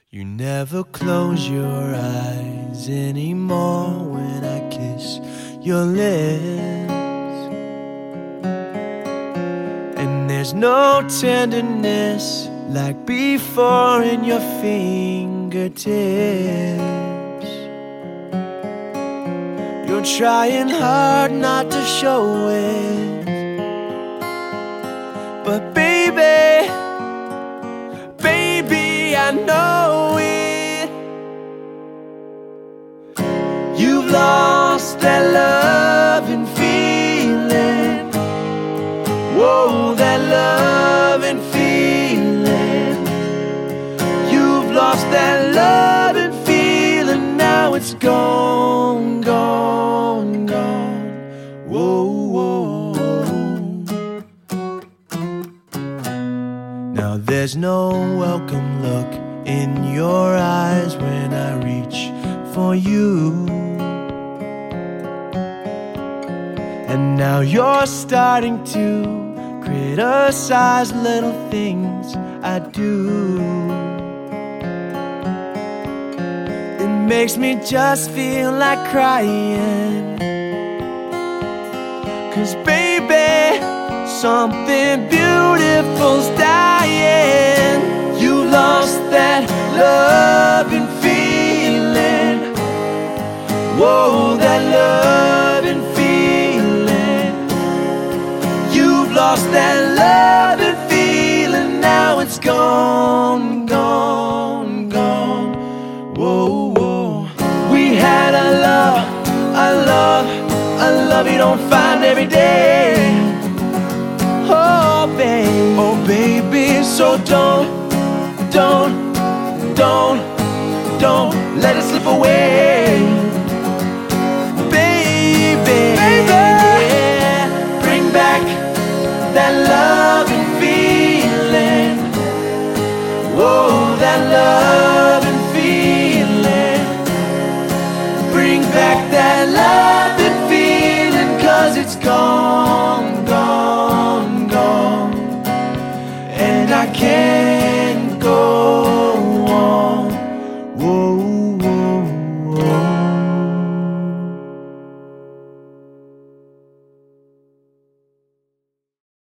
You never close your eyes anymore when I kiss your lips. And there's no tenderness like before in your fingertips. You're trying hard not to show it, but baby, I know it. You've lost that loving feeling. Whoa, that loving feeling. You've lost that loving feeling. Now it's gone, gone, gone. Whoa, whoa. Now there's no welcome look in your eyes when I reach for you. And now you're starting to criticize little things I do. It makes me just feel like crying, 'cause baby, something beautiful's dying. You lost that loving feeling. Whoa, that loving feeling. You've lost that loving feeling. Now it's gone, gone, gone. Whoa, whoa. We had a love, a love, a love you don't find every day. Oh baby, so don't let it slip away. Baby, bring back that loving feeling. Whoa, that loving feeling. Bring back